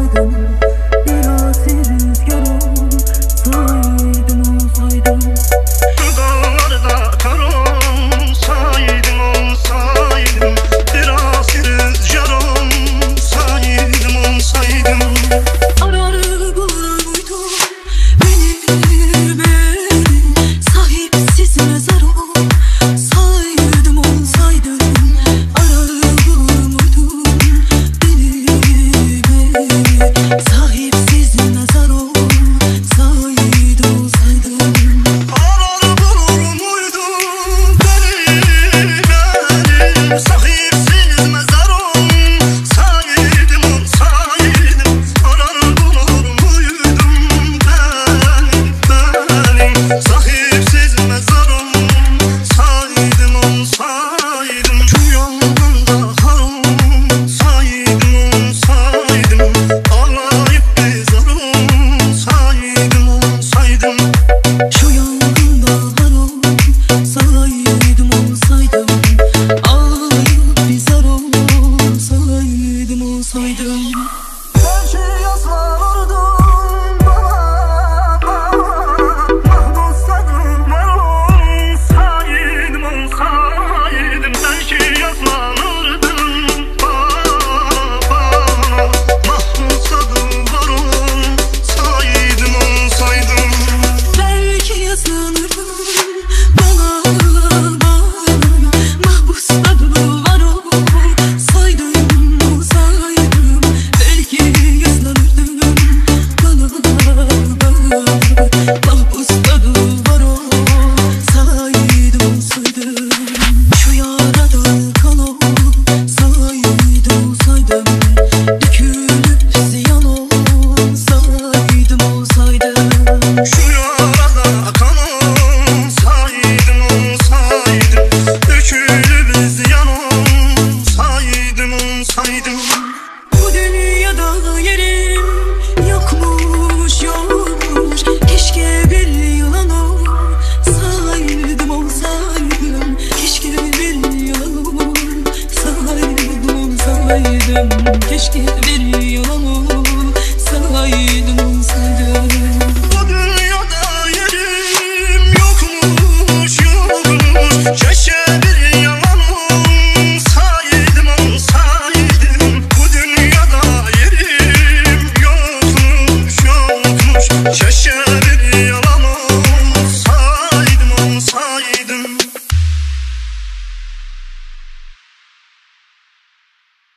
olsaydım, biraz rüzgar olsaydım, olsaydım. Şu dağlarda kar olsaydım, olsaydım, biraz rüzgar olsaydım, olsaydım. Arar bulur muydun beni, sahipsiz mezar olsaydım, olsaydım. Arar bulur muydun beni, sahipsiz mezar olsaydım, olsaydım. Arar bulur muydun beni, sahipsiz mezar olsaydım, olsaydım. Arar bulur muydum ben, sahipsiz mezar olsaydım, olsaydım. Şu yolunda har olsaydım, olsaydım, ağlayıp bezar olsaydım, olsaydım. Şu yangında har olsaydım, olsaydım, ağlayıp bir zar olsaydım, olsaydım. Belki yaslanırdım bana, mahpustadım var olsaydım, olsaydım. Belki yaslanırdım bana, mahpustadım var olsaydım, olsaydım. Belki yazılırdım bana, mahpusta duvar olsaydım, olsaydım. Belki yazılırdım bana, mahpusta duvar olsaydım, olsaydım. Şu yarada kan olsaydım, olsaydım, dökülüp ziyan olsaydım, olsaydım. Şu yarada kan olsaydım, olsaydım, dökülüp ziyan olsaydım, olsaydım. Bu dünyada yerim yokmuş, yokmuş. Keşke bir yılan olsaydım, olsaydım. Keşke bir yılan olsaydım, olsaydım. Keşke bir yılan